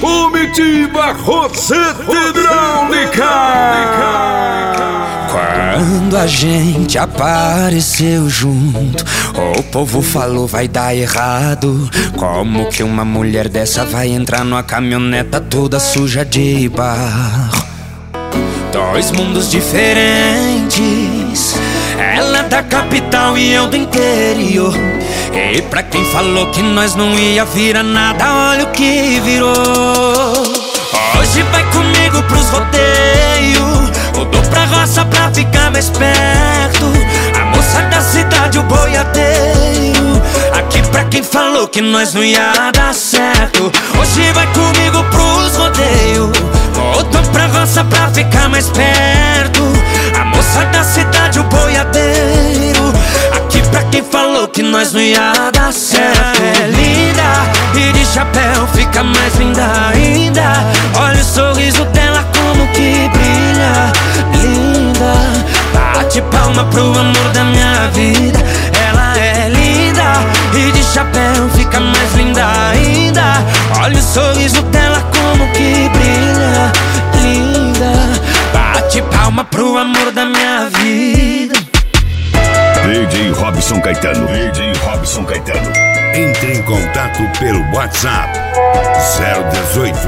Omitiba Roseta Hidráulica. Quando a gente apareceu junto, o povo falou vai dar errado. Como que uma mulher dessa vai entrar numa caminhoneta toda suja de barro? Dois mundos diferentes, ela é da capital e eu do interior. E pra quem falou que nós não ia virar nada, olha o que virou. Hoje vai comigo pros rodeios, mudou pra roça pra ficar mais perto. A moça da cidade, o boiadeiro. Aqui pra quem falou que nós não ia dar certo. Hoje vai comigo pros rodeios, mudou pra roça pra ficar mais perto. A moça da cidade, o boiadeiro. Aqui pra quem falou que nós não ia dar certo. É linda e de chapéu fica mais linda ainda. Olha o sorriso dela como que brilha. Linda, bate palma pro amor da minha vida. Ela é linda e de chapéu fica mais linda ainda. Olha o sorriso dela como que brilha. Linda, bate palma pro amor da minha vida. DJ Robson Caetano. DJ Robson Caetano. Entre em contato pelo WhatsApp 018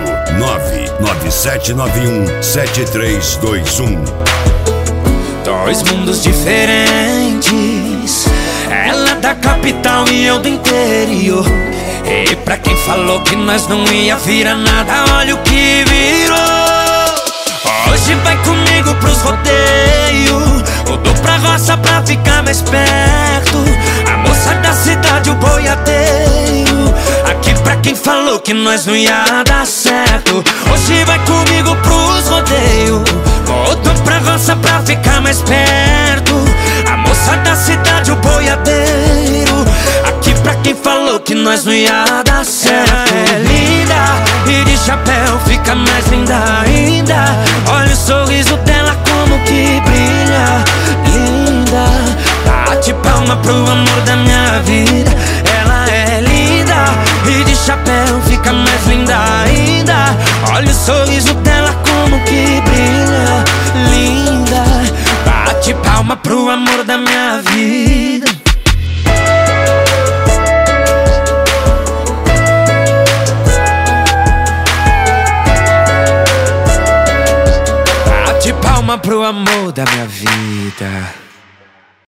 99791 7321. Dois mundos diferentes, ela é da capital e eu do interior. E pra quem falou que nós não ia virar nada, olha o que virou. Hoje vai comigo pros rodeios, mudou pra roça pra ficar mais perto. A moça da cidade, o boiadeiro. Aqui pra quem falou que nós não ia dar certo. Hoje vai comigo pros rodeios, mudou pra roça pra ficar mais perto. A moça da cidade, o boiadeiro. Aqui pra quem falou que nós não ia dar certo. É linda e de chapéu fica mais linda ainda. Olha o sorriso dela como que brilha. Linda, bate palma pro amor da minha vida. Ela é linda e de chapéu fica mais linda ainda. Olha o sorriso dela como que brilha. Linda, bate palma pro amor da minha vida. Bate palma pro amor da minha vida.